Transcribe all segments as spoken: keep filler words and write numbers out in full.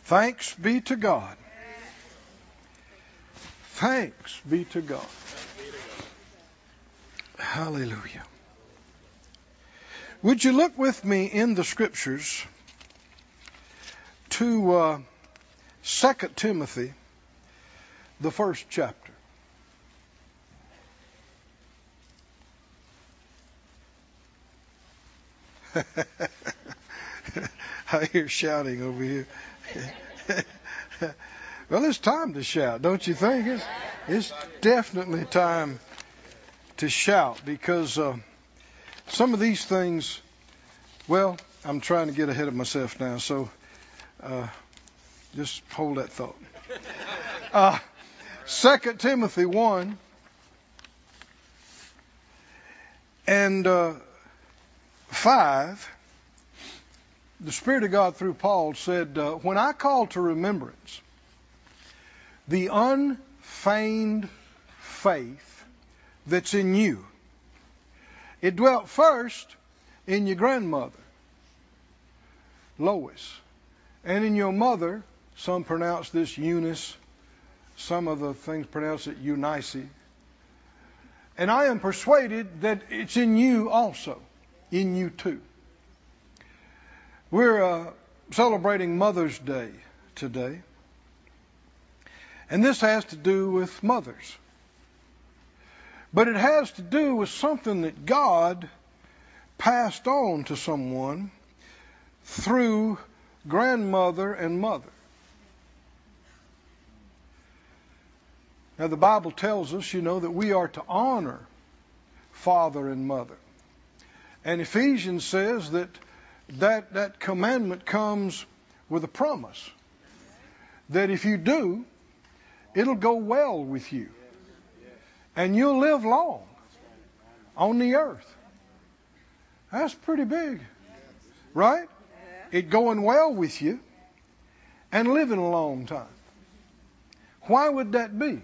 Thanks be to God. Thanks be to God. Hallelujah. Would you look with me in the scriptures to uh, Second Timothy, the first chapter. I hear shouting over here. Well, it's time to shout, don't you think? It's, it's definitely time to shout because uh, some of these things, well, I'm trying to get ahead of myself now, so uh, just hold that thought. Uh, Second Timothy one and uh, five, the Spirit of God through Paul said, uh, when I call to remembrance the unfeigned faith that's in you, it dwelt first in your grandmother, Lois, and in your mother, some pronounce this Eunice, some of the things pronounce it Eunice. And I am persuaded that it's in you also, in you too. We're uh, celebrating Mother's Day today. And this has to do with mothers. But it has to do with something that God passed on to someone through grandmother and mother. Now the Bible tells us, you know, that we are to honor father and mother. And Ephesians says that that, that commandment comes with a promise. That if you do, it'll go well with you. And you'll live long on the earth. That's pretty big. Right? It going well with you and living a long time. Why would that be?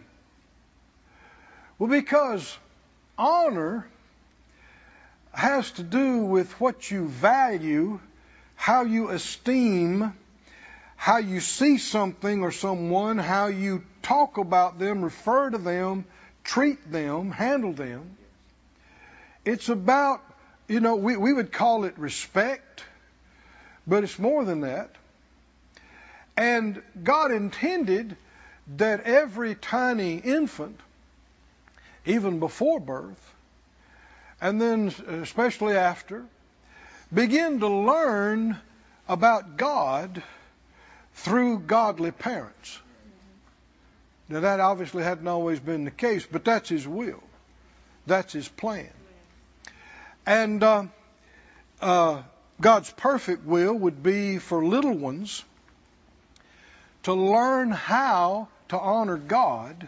Well, because honor has to do with what you value, how you esteem, how you see something or someone, how you talk about them, refer to them, treat them, handle them. It's about, you know, we, we would call it respect, but it's more than that. And God intended that every tiny infant, even before birth, and then especially after, begin to learn about God through godly parents. Now that obviously hadn't always been the case, but that's His will. That's His plan. And uh, uh, God's perfect will would be for little ones to learn how to honor God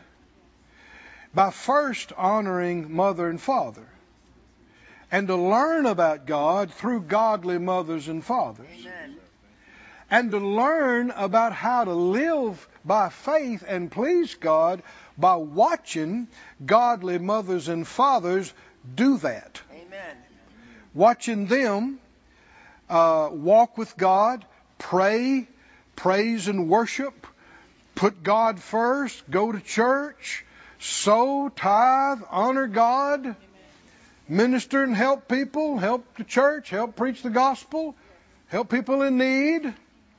by first honoring mother and father. And to learn about God through godly mothers and fathers. Amen. And to learn about how to live by faith and please God by watching godly mothers and fathers do that. Amen. Watching them uh, walk with God, pray, praise and worship, put God first, go to church, sow, tithe, honor God, Amen. Minister and help people, help the church, help preach the gospel, help people in need.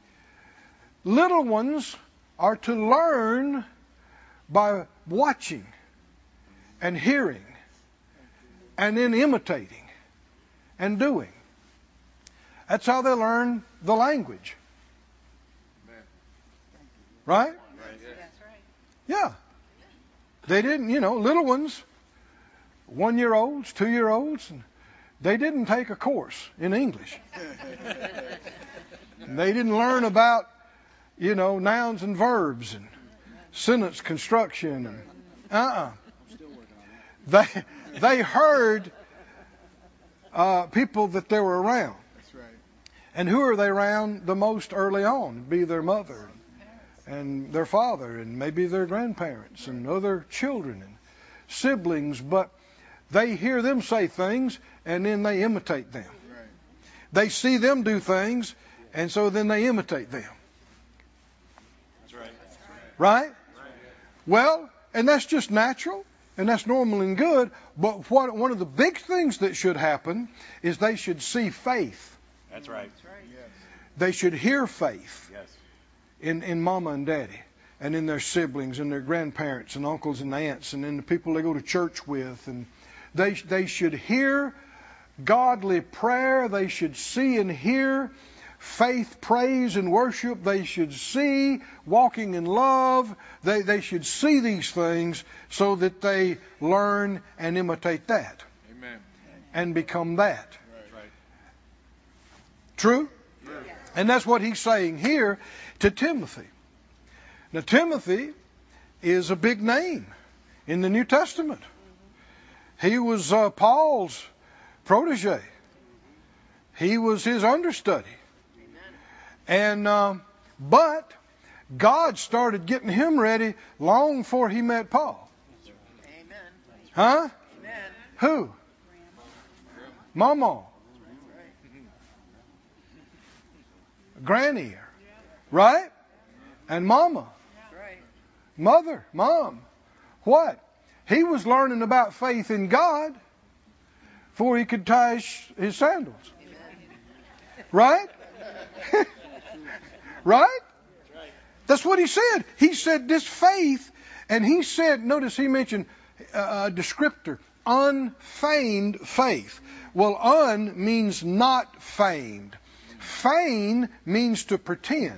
Little ones are to learn by watching and hearing and then imitating and doing. That's how they learn the language. Right? Yeah. They didn't, you know, little ones, one-year-olds, two-year-olds, and they didn't take a course in English. They didn't learn about, you know, nouns and verbs and sentence construction. And, uh-uh. They, they heard uh, people that they were around. And who are they around the most early on? It'd be their mother and their father and maybe their grandparents and other children and siblings. But they hear them say things and then they imitate them. They see them do things and so then they imitate them. Right? Well, and that's just natural, and that's normal and good. But what one of the big things that should happen is they should see faith. That's right. They should hear faith Yes. in, in mama and daddy, and in their siblings and their grandparents and uncles and aunts, and in the people they go to church with. And they they should hear godly prayer. They should see and hear faith, praise, and worship. They should see walking in love. They, they should see these things so that they learn and imitate that. Amen. And become that. That's right. True? And that's what he's saying here to Timothy. Now, Timothy is a big name in the New Testament. He was uh, Paul's protege. He was his understudy. And uh, but God started getting him ready long before he met Paul. Amen. Huh? Amen. Who? Mama. Granny. Right? And Mama. Right. Mother. Mom. What? He was learning about faith in God before he could tie his, his sandals. Right? Right? That's what he said. He said this faith, and he said, notice he mentioned a descriptor, unfeigned faith. Well, un means not feigned. Feign means to pretend.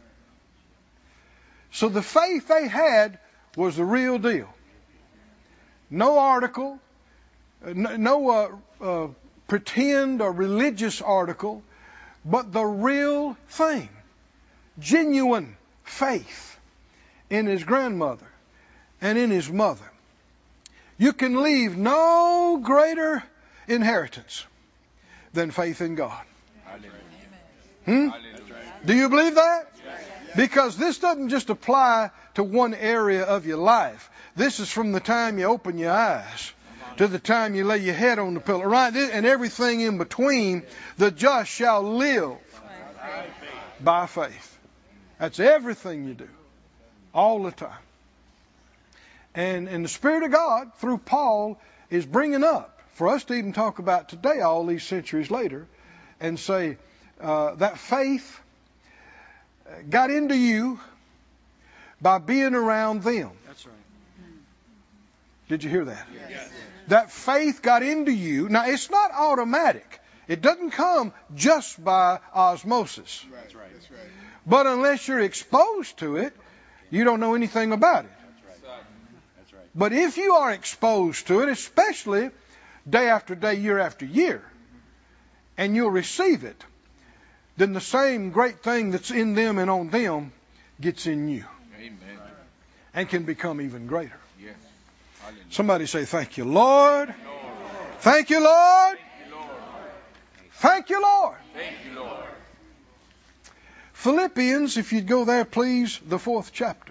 So the faith they had was the real deal. No article, no, no uh, uh, pretend or religious article, but the real thing. Genuine faith in his grandmother and in his mother. You can leave no greater inheritance than faith in God. Hmm? Do you believe that? Because this doesn't just apply to one area of your life. This is from the time you open your eyes to the time you lay your head on the pillow, right? And everything in between. The just shall live by faith. That's everything you do, all the time. And, and the Spirit of God, through Paul, is bringing up, for us to even talk about today, all these centuries later, and say, uh, that faith got into you by being around them. That's right. Did you hear that? Yes. That faith got into you. Now, it's not automatic. It doesn't come just by osmosis. That's right. That's right. But unless you're exposed to it, you don't know anything about it. That's right. That's right. But if you are exposed to it, especially day after day, year after year, and you'll receive it, then the same great thing that's in them and on them gets in you. Amen. And can become even greater. Yes. Hallelujah. Somebody say, thank you, Lord. Thank you, Lord. Thank you, Lord. Thank you, Lord. Philippians, if you'd go there, please, the fourth chapter.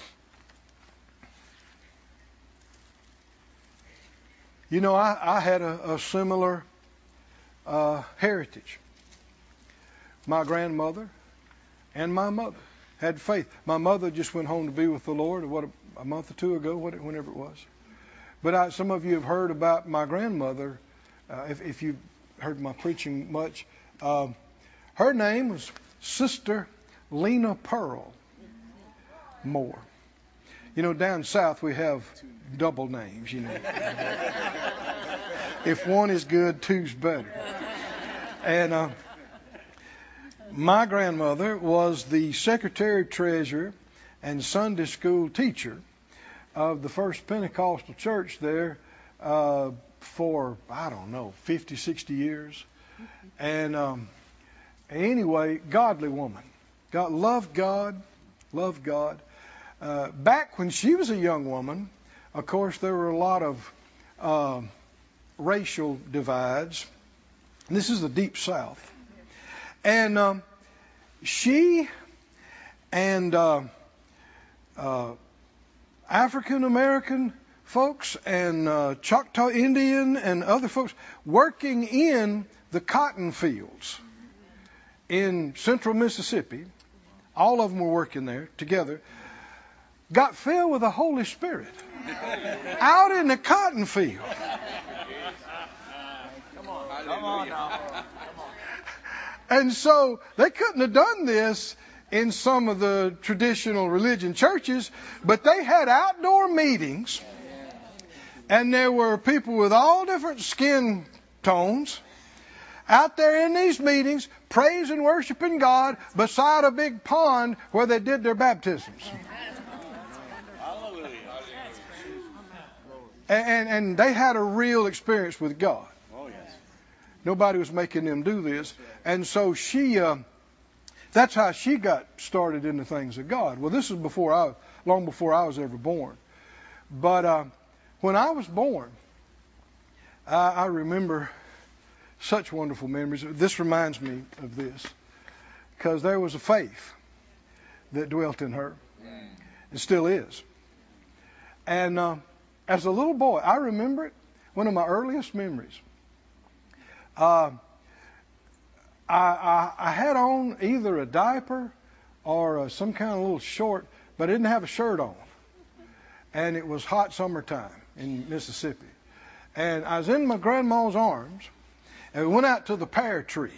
You know, I, I had a, a similar uh, heritage. My grandmother and my mother had faith. My mother just went home to be with the Lord, what, a, a month or two ago, what, whenever it was. But I, some of you have heard about my grandmother, uh, if, if you've heard my preaching much. Uh, her name was Sister Lena Pearl Moore. You know, down south we have double names, you know. If one is good, two's better. And uh, my grandmother was the secretary treasurer and Sunday school teacher of the First Pentecostal Church there uh, for, I don't know, fifty, sixty years. And um, anyway, godly woman. God, loved God, loved God. Uh, back when she was a young woman, of course, there were a lot of uh, racial divides. And this is the Deep South. And um, she and uh, uh, African American folks and uh, Choctaw Indian and other folks working in the cotton fields in central Mississippi, all of them were working there together, got filled with the Holy Spirit out in the cotton field. Come on. Come on now. And so they couldn't have done this in some of the traditional religion churches, but they had outdoor meetings, and there were people with all different skin tones out there in these meetings praising, worshiping God beside a big pond where they did their baptisms. Hallelujah. And, and they had a real experience with God. Oh, yes. Nobody was making them do this. And so she, uh, that's how she got started in the things of God. Well, this is before I, long before I was ever born. But uh, when I was born, I, I remember such wonderful memories. This reminds me of this, because there was a faith that dwelt in her. It still is. And uh, as a little boy, I remember it, one of my earliest memories. Uh, I, I, I had on either a diaper or uh, some kind of little short, but I didn't have a shirt on. And it was hot summertime in Mississippi. And I was in my grandma's arms, and we went out to the pear tree.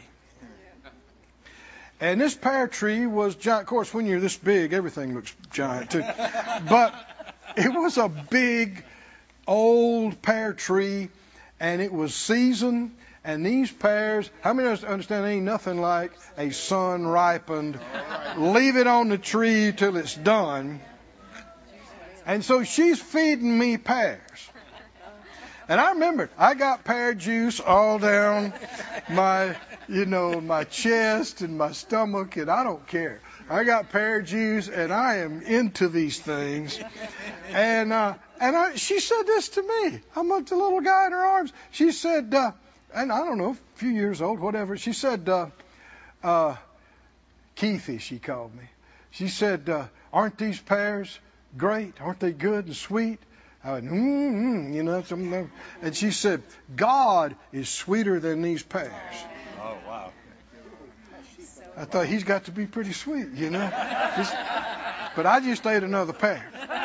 And this pear tree was giant. Of course, when you're this big, everything looks giant too. But it was a big, old pear tree, and it was seasoned. And these pears, how many of us understand ain't nothing like a sun-ripened, leave it on the tree till it's done. And so she's feeding me pears. And I remember, I got pear juice all down my, you know, my chest and my stomach, and I don't care. I got pear juice, and I am into these things. And uh, and I, she said this to me. I'm like the little guy in her arms. She said, uh, and I don't know, a few years old, whatever. She said, uh, uh, Keithy, she called me. She said, uh, aren't these pears great? Aren't they good and sweet? I went, mm-hmm, you know, something. And she said, God is sweeter than these pears. Oh, wow. I thought he's got to be pretty sweet, you know. Just, but I just ate another pear.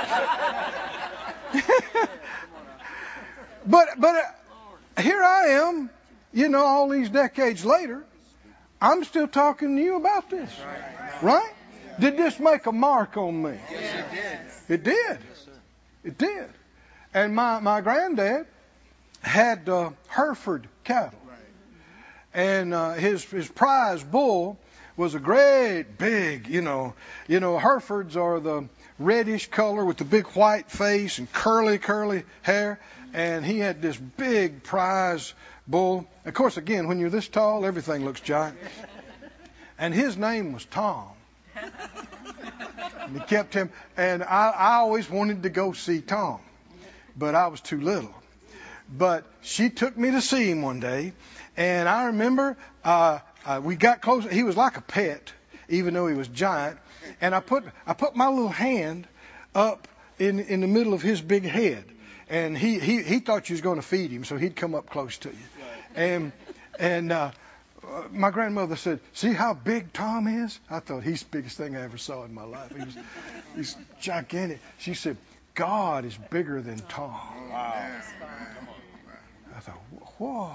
but but uh, here I am, you know, all these decades later, I'm still talking to you about this, right? Did this make a mark on me? Yes, it did. It did. It did. And my, my granddad had uh, Hereford cattle. And uh, his his prize bull was a great big, you know, you know, Herefords are the reddish color with the big white face and curly, curly hair. And he had this big prize bull. Of course, again, when you're this tall, everything looks giant. And his name was Tom. And he kept him, and I, I always wanted to go see Tom, but I was too little. But she took me to see him one day, and I remember uh, uh, we got close. He was like a pet, even though he was giant. And I put I put my little hand up in in the middle of his big head, and he he, he thought you was going to feed him, so he'd come up close to you. And and uh, my grandmother said, "See how big Tom is?" I thought, he's the biggest thing I ever saw in my life. He was, he's gigantic. She said, "God is bigger than Tom." Wow. I thought, whoa,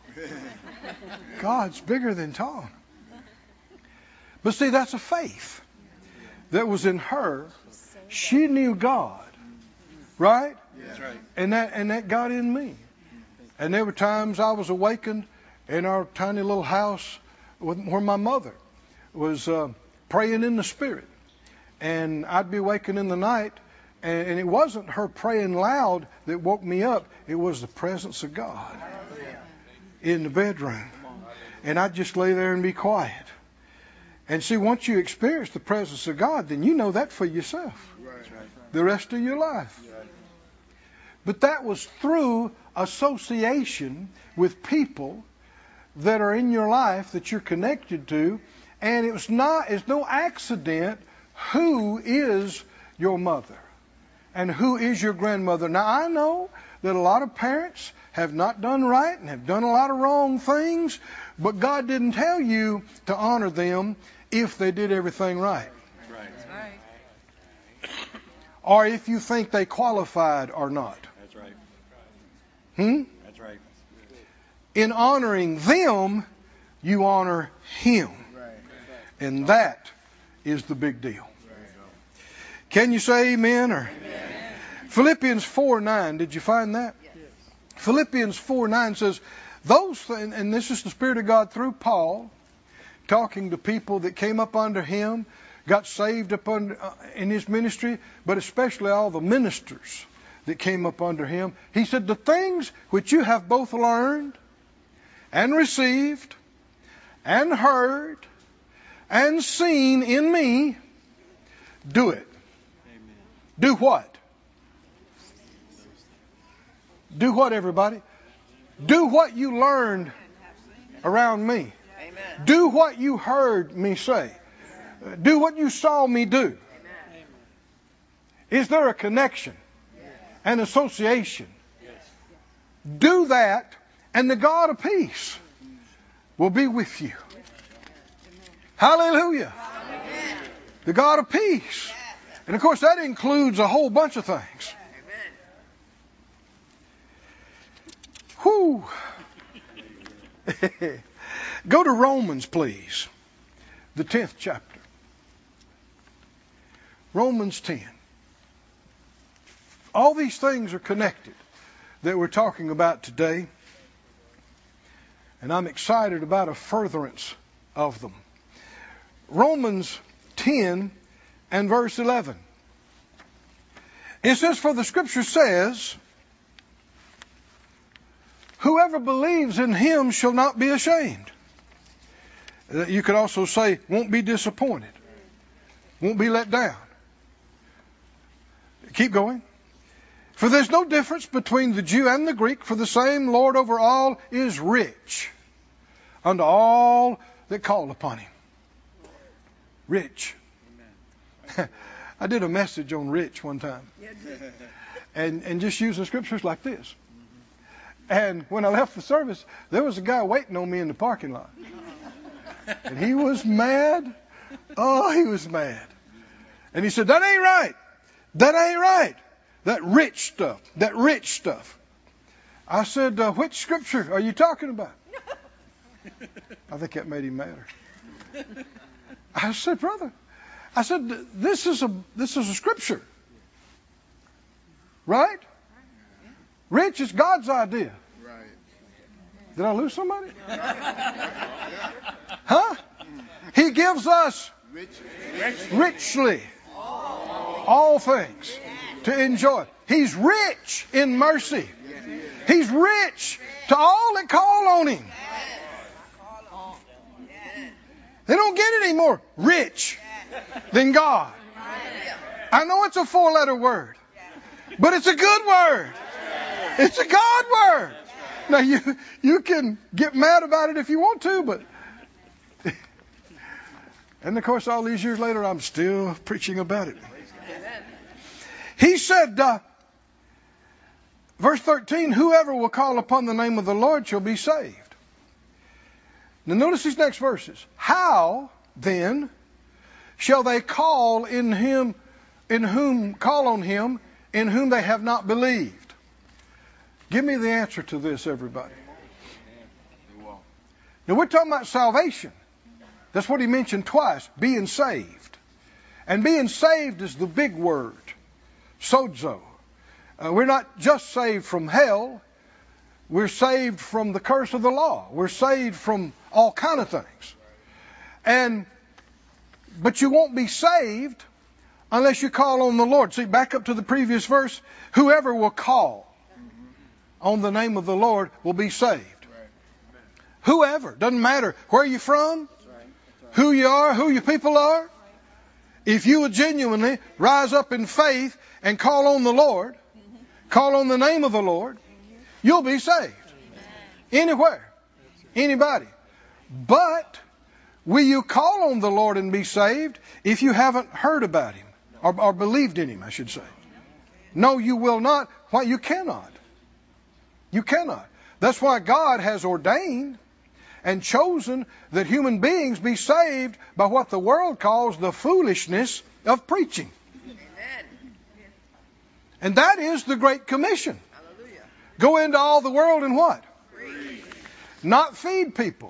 God's bigger than Tom. But see, that's a faith that was in her. She knew God, right? That's right. And that and that got in me. And there were times I was awakened in our tiny little house with, where my mother was uh, praying in the Spirit. And I'd be waking in the night, and, and it wasn't her praying loud that woke me up. It was the presence of God in the bedroom. And I'd just lay there and be quiet. And see, once you experience the presence of God, then you know that for yourself the rest of your life. But that was through association with people that are in your life that you're connected to. And it was not, it's no accident who is your mother and who is your grandmother. Now, I know that a lot of parents have not done right and have done a lot of wrong things, but God didn't tell you to honor them if they did everything right. Right. or if you think they qualified or not. That's right. Hmm? That's right. In honoring them, you honor Him. And that is the big deal. Can you say amen? Or Amen. Philippians four nine, did you find that? Yes. Philippians four nine says, those things, and this is the Spirit of God through Paul, talking to people that came up under him, got saved up under, uh, in his ministry, but especially all the ministers that came up under him. He said, the things which you have both learned and received and heard and seen in me, do it. Amen. Do what? Do what, everybody? Do what you learned around me. Amen. Do what you heard me say. Do what you saw me do. Amen. Is there a connection? Yes. An association? Yes. Do that, and the God of peace will be with you. Hallelujah. Amen. The God of peace. And of course that includes a whole bunch of things. Whew. Go to Romans, please. The tenth chapter. Romans ten. All these things are connected that we're talking about today. And I'm excited about a furtherance of them. Romans ten and verse eleven. It says, for the Scripture says, whoever believes in Him shall not be ashamed. You could also say, won't be disappointed. Won't be let down. Keep going. For there's no difference between the Jew and the Greek, for the same Lord over all is rich unto all that call upon Him. Rich. I did a message on rich one time. And, and just using scriptures like this. And when I left the service, there was a guy waiting on me in the parking lot. And he was mad. Oh, he was mad. And he said, that ain't right. That ain't right. That rich stuff. That rich stuff. I said, uh, which scripture are you talking about? I think that made him madder. I said, brother, I said, this is a this is a scripture. Right? Rich is God's idea. Did I lose somebody? Huh? He gives us richly all things to enjoy. He's rich in mercy. He's rich to all that call on Him. They don't get any more rich than God. I know it's a four-letter word, but it's a good word. It's a God word. Now, you you can get mad about it if you want to, but... And, of course, all these years later, I'm still preaching about it. He said, uh, verse thirteen, whoever will call upon the name of the Lord shall be saved. Now, notice these next verses. How, then, shall they call in him, in whom, call on Him, in whom they have not believed? Give me the answer to this, everybody. Now, we're talking about salvation. That's what he mentioned twice, being saved. And being saved is the big word, sozo. Uh, we're not just saved from hell. We're saved from the curse of the law. We're saved from all kind of things. And, but you won't be saved unless you call on the Lord. See, back up to the previous verse. Whoever will call on the name of the Lord will be saved. Right. Whoever. Doesn't matter where you're from, That's right. That's right. who you are, who your people are. If you will genuinely rise up in faith and call on the Lord, mm-hmm. call on the name of the Lord, mm-hmm. you'll be saved. Amen. Anywhere. Anybody. But will you call on the Lord and be saved if you haven't heard about Him or, or believed in Him, I should say? No, you will not. Why? You cannot. You cannot. That's why God has ordained and chosen that human beings be saved by what the world calls the foolishness of preaching. Amen. And that is the Great Commission. Go into all the world and what? Not feed people.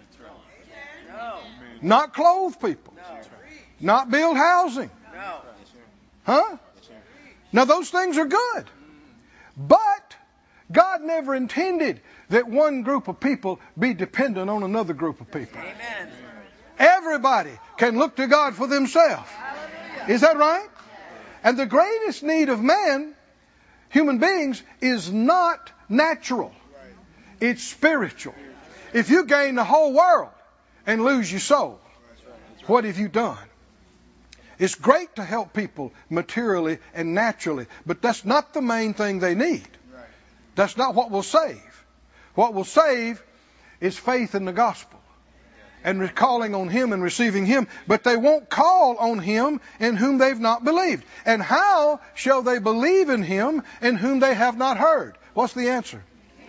Not clothe people. Not build housing. Huh? Now those things are good. But God never intended that one group of people be dependent on another group of people. Amen. Everybody can look to God for themselves. Is that right? And the greatest need of man, human beings, is not natural. It's spiritual. If you gain the whole world and lose your soul, what have you done? It's great to help people materially and naturally, but that's not the main thing they need. That's not what will save. What will save is faith in the gospel and calling on Him and receiving Him. But they won't call on Him in whom they've not believed. And how shall they believe in Him in whom they have not heard? What's the answer?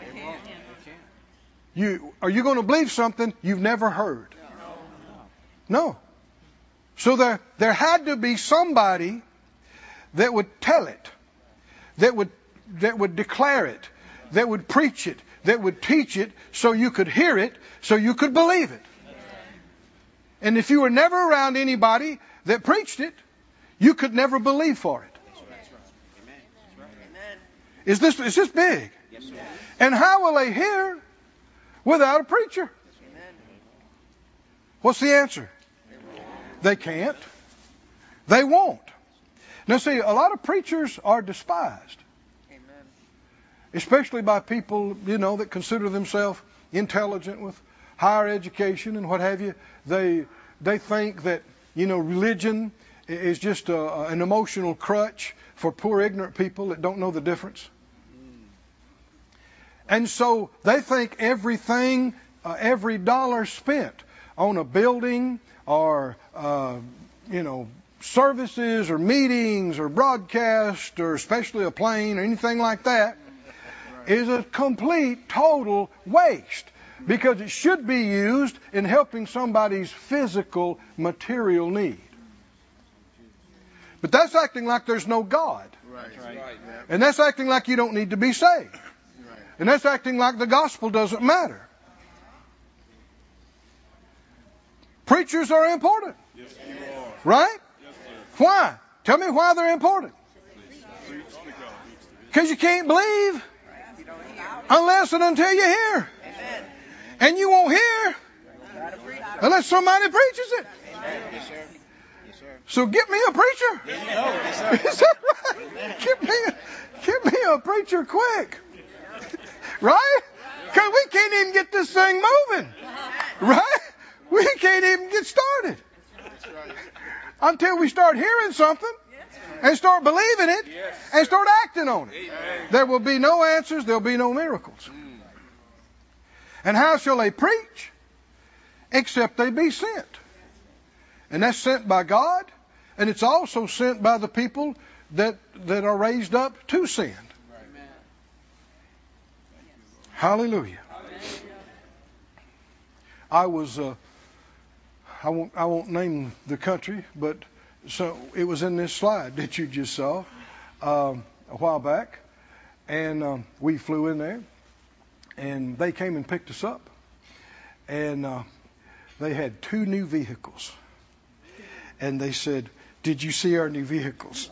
You, are you going to believe something you've never heard? No. So there, there had to be somebody that would tell it, that would, that would declare it, that would preach it, that would teach it so you could hear it, so you could believe it. And if you were never around anybody that preached it, you could never believe for it. Is this, is this big? And how will they hear without a preacher? What's the answer? They can't. They won't. Now see, a lot of preachers are despised. Especially by people, you know, that consider themselves intelligent with higher education and what have you. They they think that, you know, religion is just a, an emotional crutch for poor ignorant people that don't know the difference. And so they think everything, uh, every dollar spent on a building or, uh, you know, services or meetings or broadcast or especially a plane or anything like that is a complete, total waste. Because it should be used in helping somebody's physical, material need. But that's acting like there's no God. And that's acting like you don't need to be saved. And that's acting like the gospel doesn't matter. Preachers are important. Right? Why? Tell me why they're important. Because you can't believe unless and until you hear. And you won't hear unless somebody preaches it. So get me a preacher. Is that right? Get me, get me a preacher quick. Right? Because we can't even get this thing moving. Right? We can't even get started until we start hearing something and start believing it and start acting on it. There will be no answers. There'll be no miracles. And how shall they preach except they be sent? And that's sent by God, and it's also sent by the people that that are raised up to send. Hallelujah. I was, uh, I won't, I won't name the country, but so it was in this slide that you just saw um, a while back, and um, we flew in there, and they came and picked us up, and uh, they had two new vehicles, and they said, "Did you see our new vehicles?"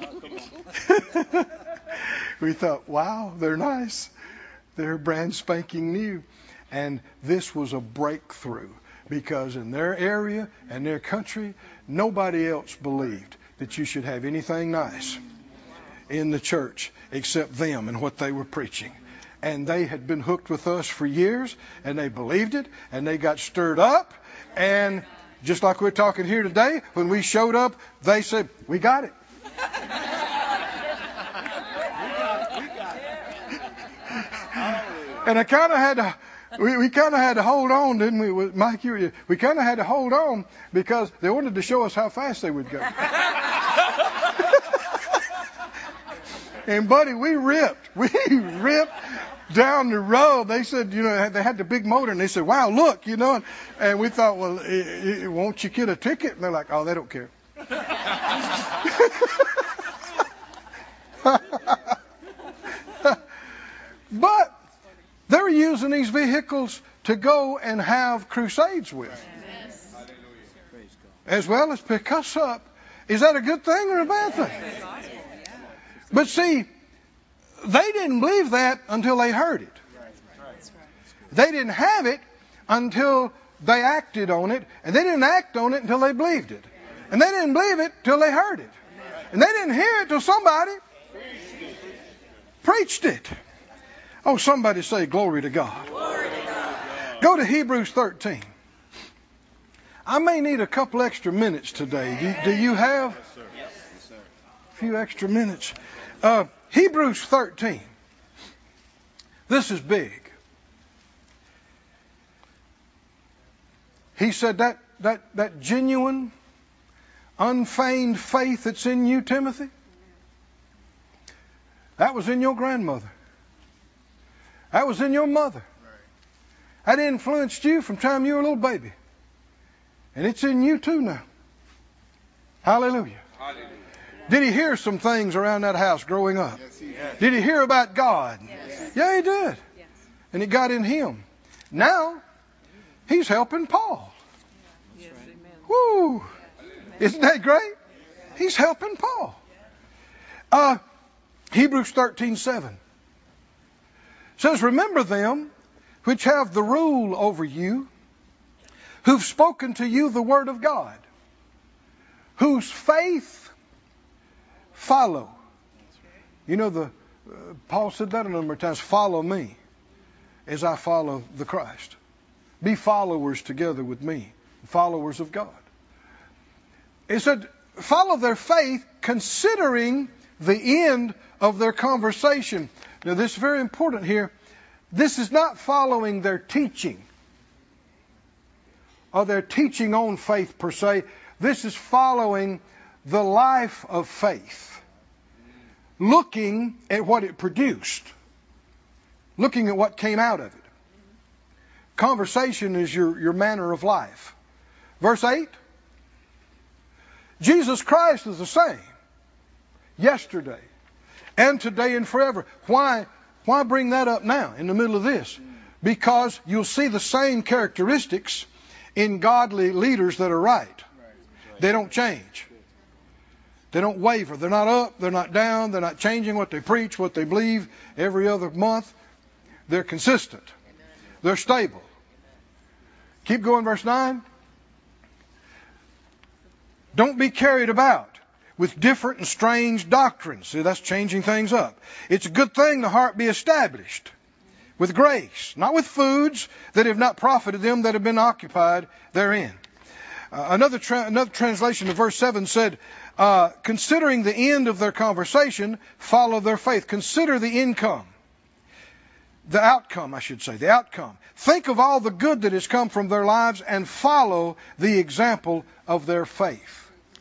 We thought, "Wow, they're nice. They're brand spanking new." And this was a breakthrough because in their area and their country, nobody else believed that you should have anything nice in the church except them and what they were preaching. And they had been hooked with us for years, and they believed it, and they got stirred up. And just like we're talking here today, when we showed up, they said, "We got it." And I kind of had to, we, we kind of had to hold on, didn't we, Mike? You, we kind of had to hold on because they wanted to show us how fast they would go. And buddy, we ripped, we ripped down the road. They said, you know, they had the big motor, and they said, "Wow, look," you know, and, and we thought, well, it, it, won't you get a ticket? And they're like, "Oh, they don't care." But they're using these vehicles to go and have crusades with, as well as pick us up. Is that a good thing or a bad thing? But see, they didn't believe that until they heard it. They didn't have it until they acted on it, and they didn't act on it until they believed it. And they didn't believe it till they heard it. And they didn't hear it till somebody preached it. Oh, somebody say glory to God. Glory to God. Go to Hebrews thirteen. I may need a couple extra minutes today. Do, do you have a few extra minutes? Uh, Hebrews thirteen. This is big. He said that, that, that genuine, unfeigned faith that's in you, Timothy, that was in your grandmother. That was in your mother. That influenced you from the time you were a little baby. And it's in you too now. Hallelujah. Hallelujah. Did he hear some things around that house growing up? Yes, he did. Did he hear about God? Yes. Yeah, he did. Yes. And it got in him. Now, he's helping Paul. Yes, amen. Woo! Isn't that great? He's helping Paul. Uh, Hebrews thirteen seven says, remember them which have the rule over you, who've spoken to you the word of God, whose faith follow. You know, the uh, Paul said that a number of times, follow me as I follow the Christ. Be followers together with me, followers of God. He said, follow their faith, considering the end of their conversation. Now, this is very important here. This is not following their teaching, or their teaching on faith per se. This is following the life of faith, looking at what it produced, looking at what came out of it. Conversation is your, your manner of life. Verse eight, Jesus Christ is the same yesterday and today and forever. Why, why bring that up now in the middle of this? Because you'll see the same characteristics in godly leaders that are right. They don't change. They don't waver. They're not up. They're not down. They're not changing what they preach, what they believe every other month. They're consistent. They're stable. Keep going, verse nine. Don't be carried about with different and strange doctrines. See, that's changing things up. It's a good thing the heart be established with grace, not with foods that have not profited them that have been occupied therein. Uh, another tra- another translation of verse seven said, uh, considering the end of their conversation, follow their faith. Consider the income. The outcome, I should say, the outcome. Think of all the good that has come from their lives and follow the example of their faith.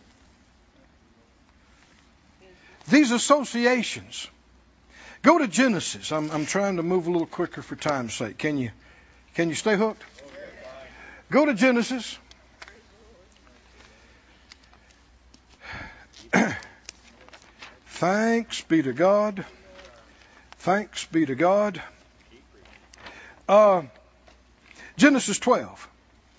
These associations. Go to Genesis. I'm, I'm trying to move a little quicker for time's sake. Can you, can you stay hooked? Go to Genesis. Thanks be to God. Thanks be to God. Uh, Genesis twelve.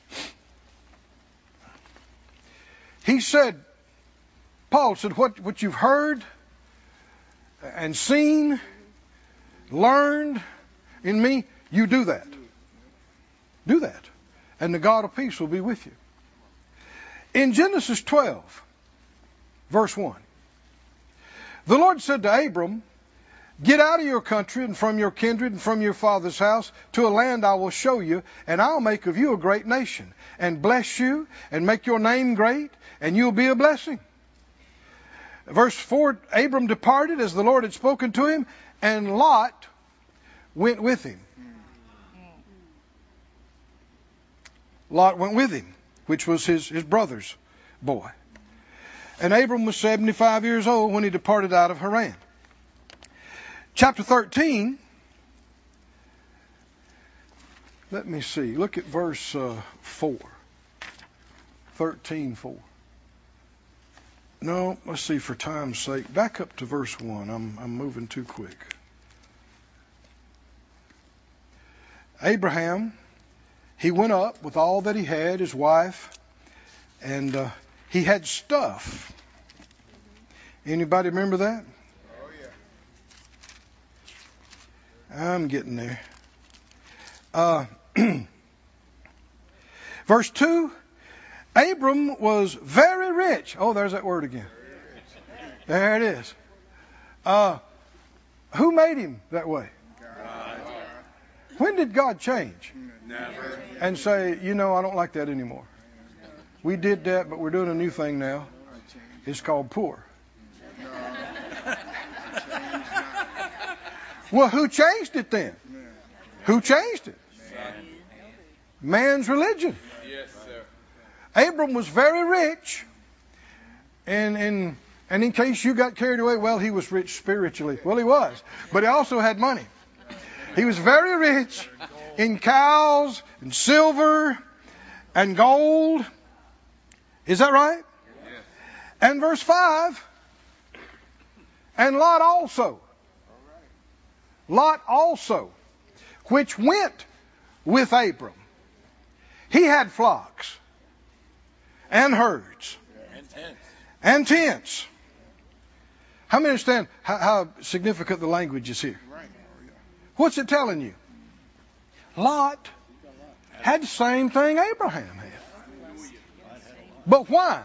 He said, Paul said, what, what you've heard and seen, learned in me, you do that. Do that. And the God of peace will be with you. In Genesis twelve, verse one, the Lord said to Abram, get out of your country and from your kindred and from your father's house to a land I will show you, and I'll make of you a great nation, and bless you, and make your name great, and you'll be a blessing. Verse four, Abram departed as the Lord had spoken to him, and Lot went with him. Lot went with him, which was his, his brother's boy. And Abram was seventy-five years old when he departed out of Haran. Chapter thirteen, let me see, look at verse uh, four. thirteen four. No, let's see, for time's sake, back up to verse one. I'm, I'm moving too quick. Abraham, he went up with all that he had, his wife, and uh, he had stuff. Anybody remember that? Oh, yeah. I'm getting there. Uh, verse two, Abram was very rich. Oh, there's that word again. There it is. Uh, who made him that way? God. When did God change? Never. And say, you know, I don't like that anymore. We did that, but we're doing a new thing now. It's called poor. Well, who changed it then? Who changed it? Man's religion. Yes, sir. Abram was very rich. And, and, and in case you got carried away, well, he was rich spiritually. Well, he was. But he also had money. He was very rich in cows and silver and gold. Is that right? Yes. And verse five, and Lot also. Lot also, which went with Abram. He had flocks and herds And tents. and tents. How many understand how, how significant the language is here? What's it telling you? Lot had the same thing Abraham had. But why?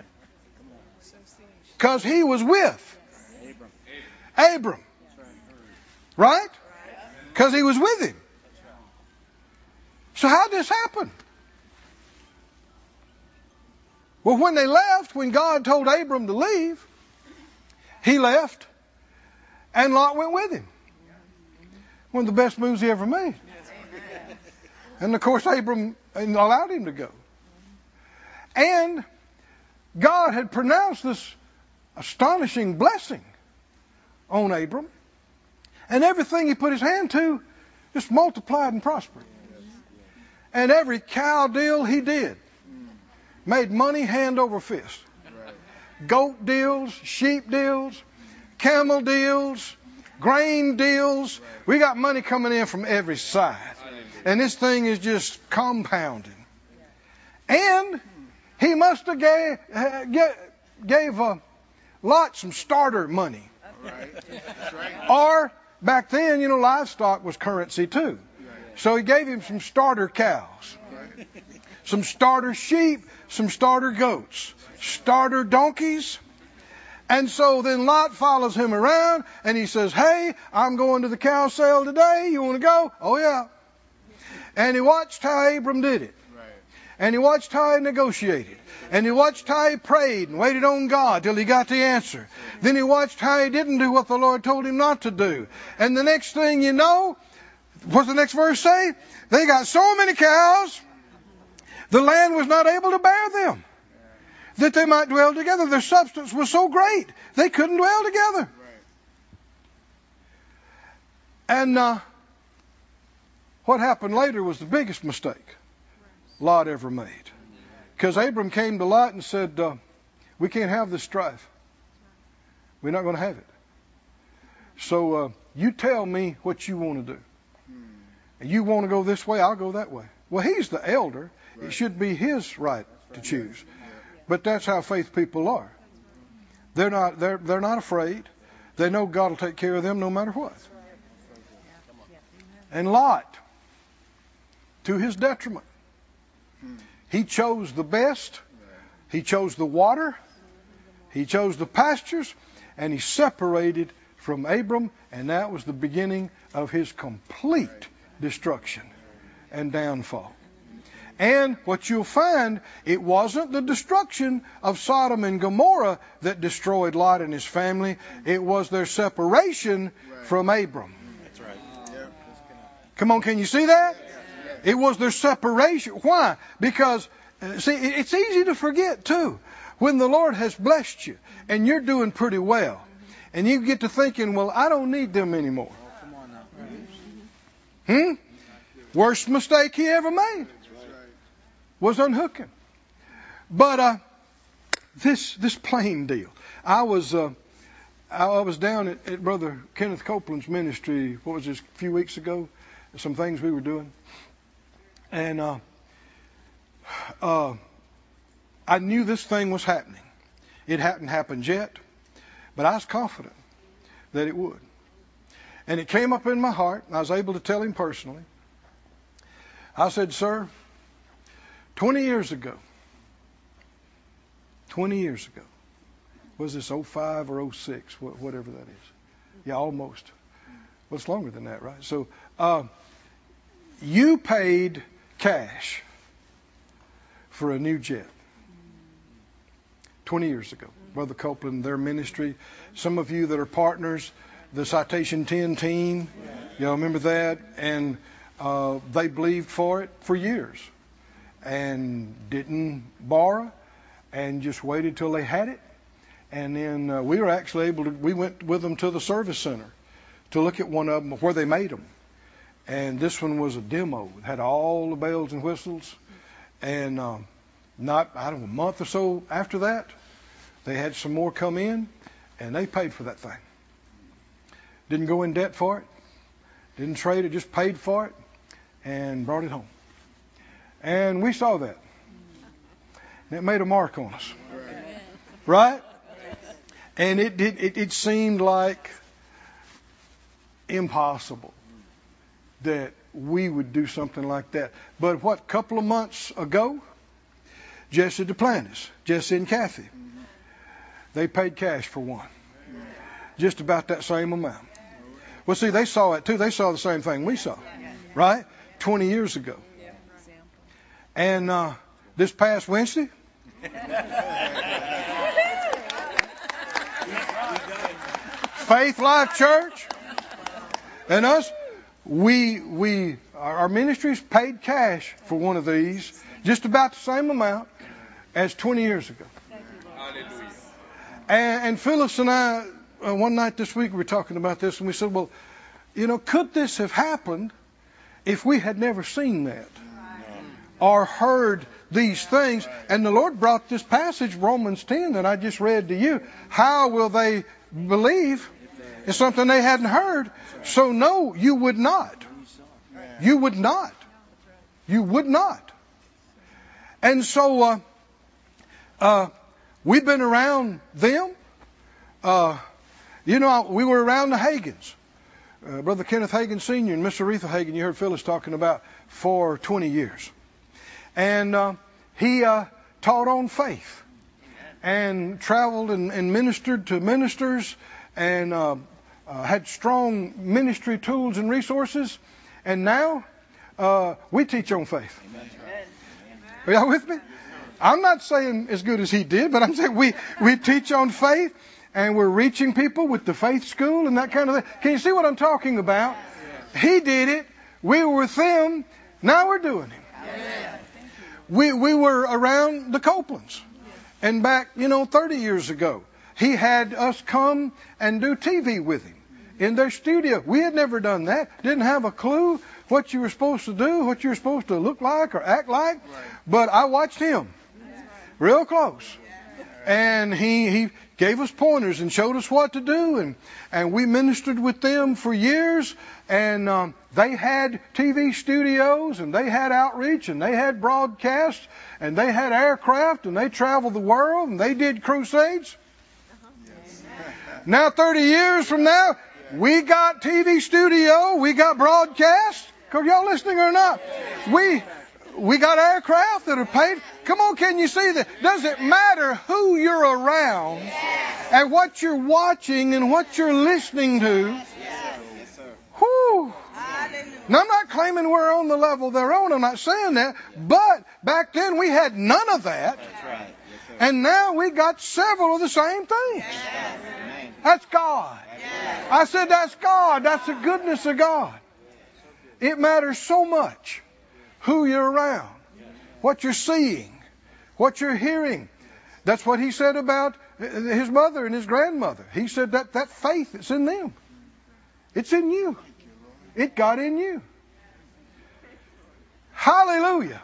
Because he was with Abram. Right? Because he was with him. So how did this happen? Well, when they left, when God told Abram to leave, he left and Lot went with him. One of the best moves he ever made. And of course, Abram allowed him to go. And God had pronounced this astonishing blessing on Abram. And everything he put his hand to just multiplied and prospered. And every cow deal he did made money hand over fist. Goat deals, sheep deals, camel deals, grain deals. We got money coming in from every side. And this thing is just compounding. And he must have gave, gave uh, Lot some starter money. Or back then, you know, livestock was currency too. So he gave him some starter cows, some starter sheep, some starter goats, starter donkeys. And so then Lot follows him around and he says, hey, I'm going to the cow sale today. You want to go? Oh, yeah. And he watched how Abram did it. And he watched how he negotiated. And he watched how he prayed and waited on God till he got the answer. Then he watched how he didn't do what the Lord told him not to do. And the next thing you know, what's the next verse say? They got so many cows, the land was not able to bear them, that they might dwell together. Their substance was so great, they couldn't dwell together. And uh, what happened later was the biggest mistake Lot ever made. Because Abram came to Lot and said, uh, we can't have this strife. We're not going to have it. So uh, you tell me what you want to do. And you want to go this way, I'll go that way. Well, he's the elder. It should be his right to choose. But that's how faith people are. They're not, they're, they're not afraid. They know God will take care of them no matter what. And Lot, to his detriment, he chose the best. He chose the water. He chose the pastures. And he separated from Abram. And that was the beginning of his complete destruction and downfall. And what you'll find, it wasn't the destruction of Sodom and Gomorrah that destroyed Lot and his family. It was their separation from Abram. That's right. Come on, can you see that? It was their separation. Why? Because, uh, see, it's easy to forget too. When the Lord has blessed you and you're doing pretty well, and you get to thinking, well, I don't need them anymore. Hmm? Worst mistake he ever made was unhooking. But uh, this this plain deal. I was uh, I was down at, at Brother Kenneth Copeland's ministry. What was this? A few weeks ago, some things we were doing. And uh, uh, I knew this thing was happening. It hadn't happened yet, but I was confident that it would. And it came up in my heart, and I was able to tell him personally. I said, sir, twenty years ago, twenty years ago, was this oh five or oh six, whatever that is? Yeah, almost. Well, it's longer than that, right? So uh, you paid cash for a new jet twenty years ago. Brother Copeland, their ministry. Some of you that are partners, the Citation ten team, y'all remember that? And uh, they believed for it for years and didn't borrow and just waited till they had it. And then uh, we were actually able to, we went with them to the service center to look at one of them where they made them. And this one was a demo. It had all the bells and whistles. And um, not, I don't know, a month or so after that, they had some more come in, and they paid for that thing. Didn't go in debt for it. Didn't trade it, just paid for it and brought it home. And we saw that. And it made a mark on us. Right? And it, it, it, it seemed like impossible that we would do something like that. But what, a couple of months ago, Jesse Duplantis, Jesse and Kathy, they paid cash for one. Just about that same amount. Well, see, they saw it too. They saw the same thing we saw, right? twenty years ago. And uh, this past Wednesday, Faith Life Church and us, we we our ministries paid cash for one of these, just about the same amount as twenty years ago. Hallelujah. And, and Phyllis and I, uh, one night this week, we were talking about this, and we said, well, you know, could this have happened if we had never seen that or heard these things? And the Lord brought this passage, Romans ten, that I just read to you. How will they believe? It's something they hadn't heard. So no, you would not. You would not. You would not. And so uh, uh, we've been around them. Uh, you know, we were around the Hagins. Uh, Brother Kenneth Hagin Senior and Miss Aretha Hagin, you heard Phyllis talking about, for twenty years. And uh, he uh, taught on faith and traveled and, and ministered to ministers and uh, uh, had strong ministry tools and resources. And now uh, we teach on faith. Amen. Are y'all with me? I'm not saying as good as he did, but I'm saying we, we teach on faith. And we're reaching people with the faith school and that kind of thing. Can you see what I'm talking about? He did it. We were with them. Now we're doing it. We we were around the Copelands. And back, you know, thirty years ago, he had us come and do T V with him in their studio. We had never done that. Didn't have a clue what you were supposed to do, what you were supposed to look like or act like. But I watched him real close. And he, he gave us pointers and showed us what to do. And, and we ministered with them for years. And um, they had T V studios, and they had outreach, and they had broadcasts, and they had aircraft, and they traveled the world, and they did crusades. Now, thirty years from now, we got T V studio, we got broadcast. Are y'all listening or not? We... We got aircraft that are paid. Come on, can you see that? Does it matter who you're around and what you're watching and what you're listening to? Whew. Now, I'm not claiming we're on the level they're on. I'm not saying that. But back then we had none of that. And now we got several of the same things. That's God. I said that's God. That's the goodness of God. It matters so much who you're around, what you're seeing, what you're hearing. That's what he said about his mother and his grandmother. He said that that faith is in them. It's in you. It got in you. Hallelujah.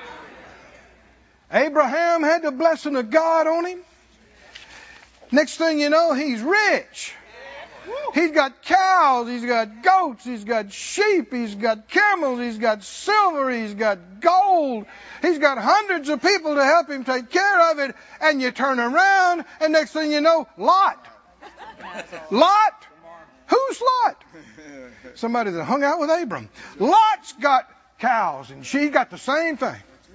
Abraham had the blessing of God on him. Next thing you know, he's rich. He's got cows, he's got goats, he's got sheep, he's got camels, he's got silver, he's got gold. He's got hundreds of people to help him take care of it. And you turn around and next thing you know, Lot. Lot? Who's Lot? Somebody that hung out with Abram. Lot's got cows and she's got the same thing.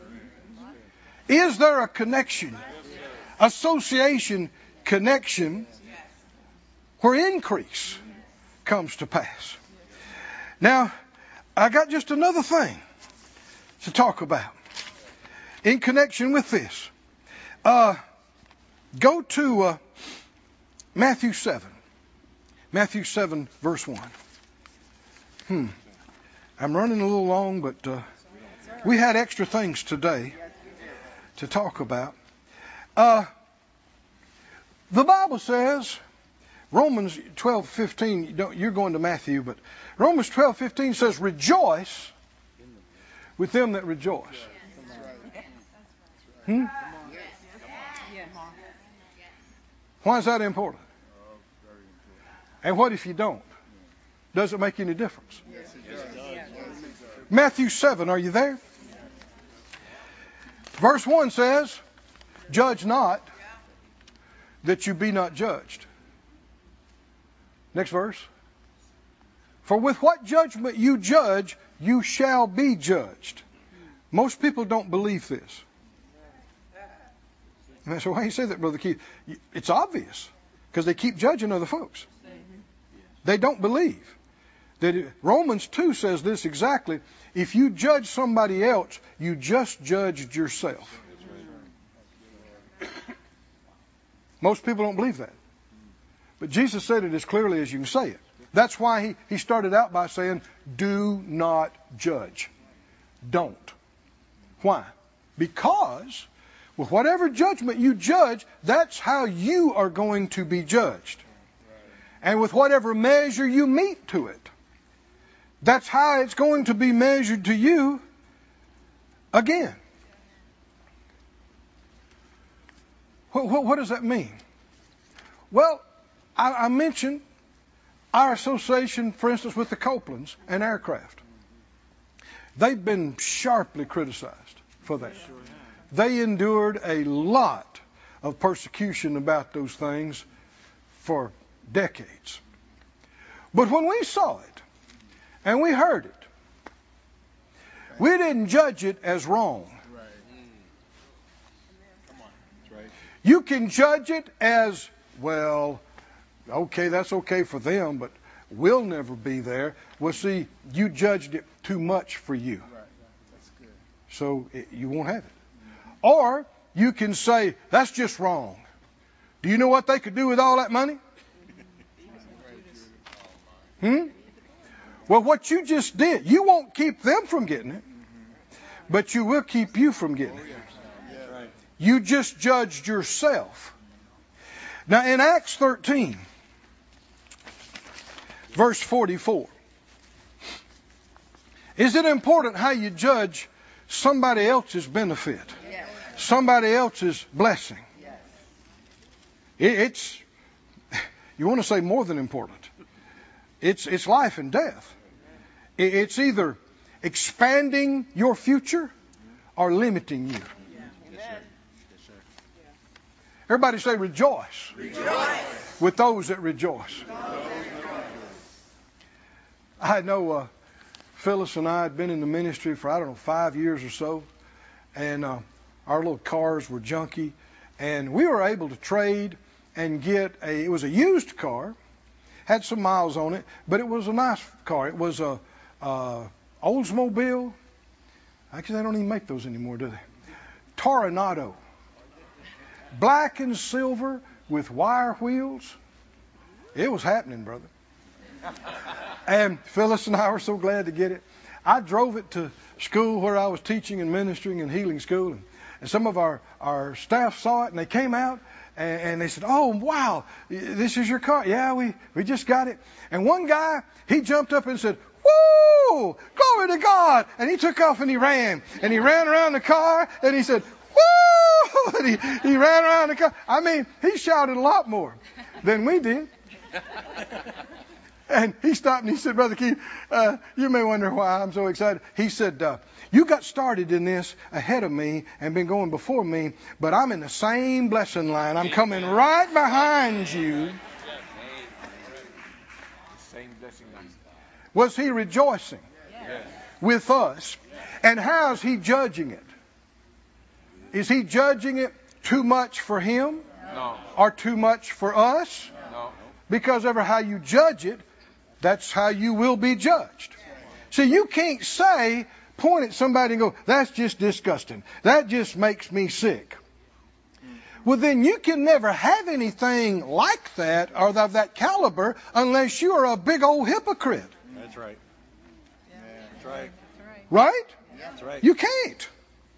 Is there a connection? Association, connection, where increase comes to pass. Now, I got just another thing to talk about in connection with this. Uh, go to uh, Matthew seven. Matthew seven, verse one. Hmm. I'm running a little long, but uh, we had extra things today to talk about. Uh, the Bible says, Romans twelve fifteen, you don't, you're going to Matthew, but Romans twelve fifteen says, rejoice with them that rejoice. Hmm? Why is that important? And what if you don't? Does it make any difference? Matthew seven, are you there? Verse one says, judge not that you be not judged. Next verse. For with what judgment you judge, you shall be judged. Most people don't believe this. And so why do you say that, Brother Keith? It's obvious. Because they keep judging other folks. They don't believe. That it, Romans two says this exactly. If you judge somebody else, you just judged yourself. Most people don't believe that. But Jesus said it as clearly as you can say it. That's why he, he started out by saying, do not judge. Don't. Why? Because with whatever judgment you judge, that's how you are going to be judged. And with whatever measure you meet to it, that's how it's going to be measured to you again. What, what, what does that mean? Well, I, I mentioned our association, for instance, with the Copelands and aircraft. They've been sharply criticized for that. They endured a lot of persecution about those things for decades. But when we saw it and we heard it, we didn't judge it as wrong. You can judge it as, well, okay, that's okay for them, but we'll never be there. Well, see, you judged it too much for you. So it, you won't have it. Or you can say, that's just wrong. Do you know what they could do with all that money? Hmm? Well, what you just did, you won't keep them from getting it, but you will keep you from getting it. You just judged yourself. Now in Acts thirteen, verse forty-four, is it important how you judge somebody else's benefit? Yes. Somebody else's blessing? Yes. It, it's, you want to say more than important. It's, it's life and death. It, it's either expanding your future or limiting you. Everybody say rejoice. Rejoice. With those that rejoice. I know uh, Phyllis and I had been in the ministry for, I don't know, five years or so. And uh, our little cars were junky. And we were able to trade and get a, it was a used car. Had some miles on it, but it was a nice car. It was a, a Oldsmobile. Actually, they don't even make those anymore, do they? Toronado. Black and silver with wire wheels. It was happening, brother. And Phyllis and I were so glad to get it. I drove it to school where I was teaching and ministering in healing school. And, and some of our, our staff saw it and they came out and, and they said, oh, wow, this is your car. Yeah, we, we just got it. And one guy, he jumped up and said, woo, glory to God. And he took off and he ran. And he ran around the car and he said, woo! And he, he ran around the car. I mean, he shouted a lot more than we did. And he stopped and he said, Brother Keith, uh, you may wonder why I'm so excited. He said, uh, you got started in this ahead of me and been going before me, but I'm in the same blessing line. I'm coming right behind you. Same blessing line. Was he rejoicing Yes. with us? And how's he judging it? Is he judging it too much for him No. or too much for us? No. Because ever how you judge it, that's how you will be judged. See, you can't say, point at somebody and go, that's just disgusting. That just makes me sick. Well, then you can never have anything like that or of that caliber unless you are a big old hypocrite. That's right. That's right. Right? That's right. You can't.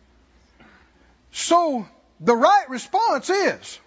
So the right response is,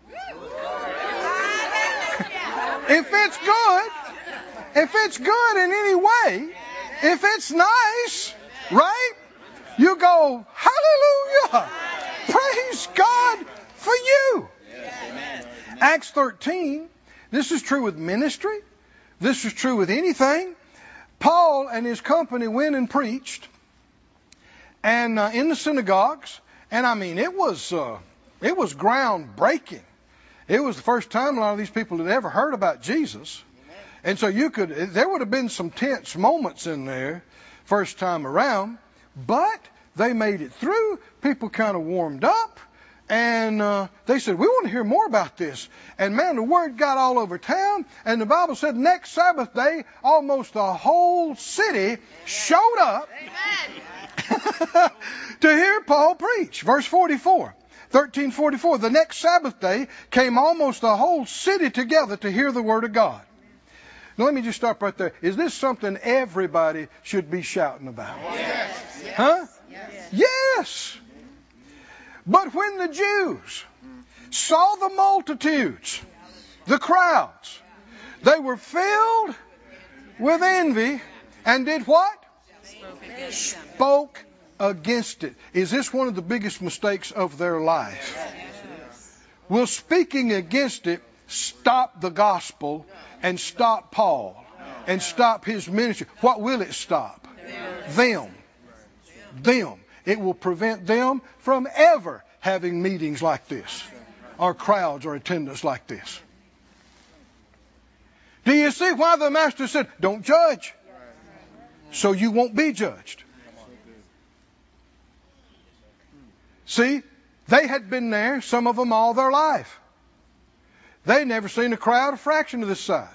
if it's good, if it's good in any way, if it's nice, right? You go, hallelujah, praise God for you. Acts thirteen, this is true with ministry. This is true with anything. Paul and his company went and preached, and uh, in the synagogues, and I mean, it was uh, it was groundbreaking. It was the first time a lot of these people had ever heard about Jesus. And so you could, there would have been some tense moments in there first time around, but they made it through. People kind of warmed up, and uh, they said, we want to hear more about this. And man, the word got all over town, and the Bible said next Sabbath day, almost the whole city showed up to hear Paul preach. Verse forty-four. thirteen forty-four, the next Sabbath day came almost the whole city together to hear the word of God. Now let me just stop right there. Is this something everybody should be shouting about? Yes. Huh? Yes. Yes. But when the Jews saw the multitudes, the crowds, they were filled with envy and did what? Spoke against it. Is this one of the biggest mistakes of their life? Will speaking against it stop the gospel and stop Paul and stop his ministry? What will it stop? Them. Them. It will prevent them from ever having meetings like this or crowds or attendance like this. Do you see why the master said, don't judge, so you won't be judged? See, they had been there, some of them all their life. They'd never seen a crowd a fraction of this size.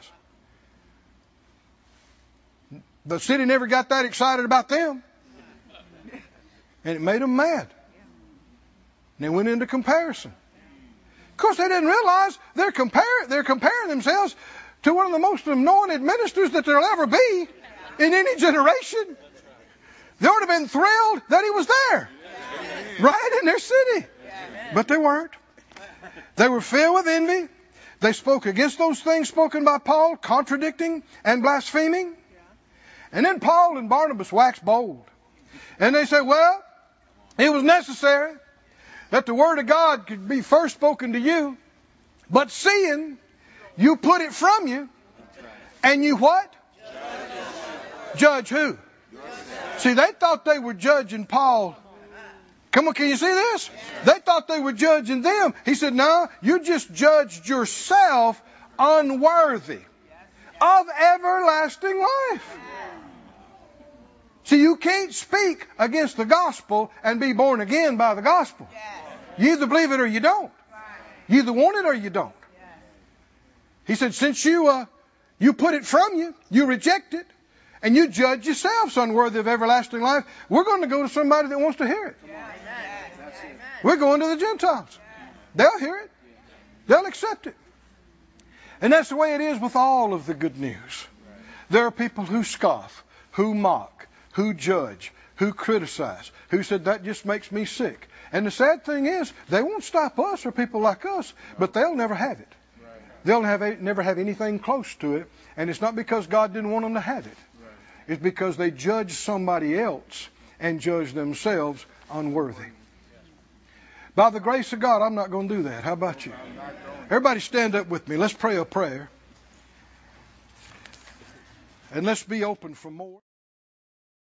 The city never got that excited about them. And it made them mad. And they went into comparison. Of course, they didn't realize they're, compar- they're comparing themselves to one of the most anointed ministers that there'll ever be in any generation. They would have been thrilled that he was there. Right in their city. But they weren't. They were filled with envy. They spoke against those things spoken by Paul, contradicting and blaspheming. And then Paul and Barnabas waxed bold. And they said, well, it was necessary that the word of God could be first spoken to you. But seeing you put it from you, and you what? Judge who? See, they thought they were judging Paul. Come on, can you see this? They thought they were judging them. He said, no, you just judged yourself unworthy of everlasting life. See, you can't speak against the gospel and be born again by the gospel. You either believe it or you don't. You either want it or you don't. He said, since you uh, you put it from you, you reject it, and you judge yourselves unworthy of everlasting life, we're going to go to somebody that wants to hear it. We're going to the Gentiles. They'll hear it. They'll accept it. And that's the way it is with all of the good news. There are people who scoff, who mock, who judge, who criticize, who said, that just makes me sick. And the sad thing is, they won't stop us or people like us, but they'll never have it. They'll have, never have anything close to it. And it's not because God didn't want them to have it. It's because they judged somebody else and judged themselves unworthy. By the grace of God, I'm not going to do that. How about you? Everybody stand up with me. Let's pray a prayer. And let's be open for more.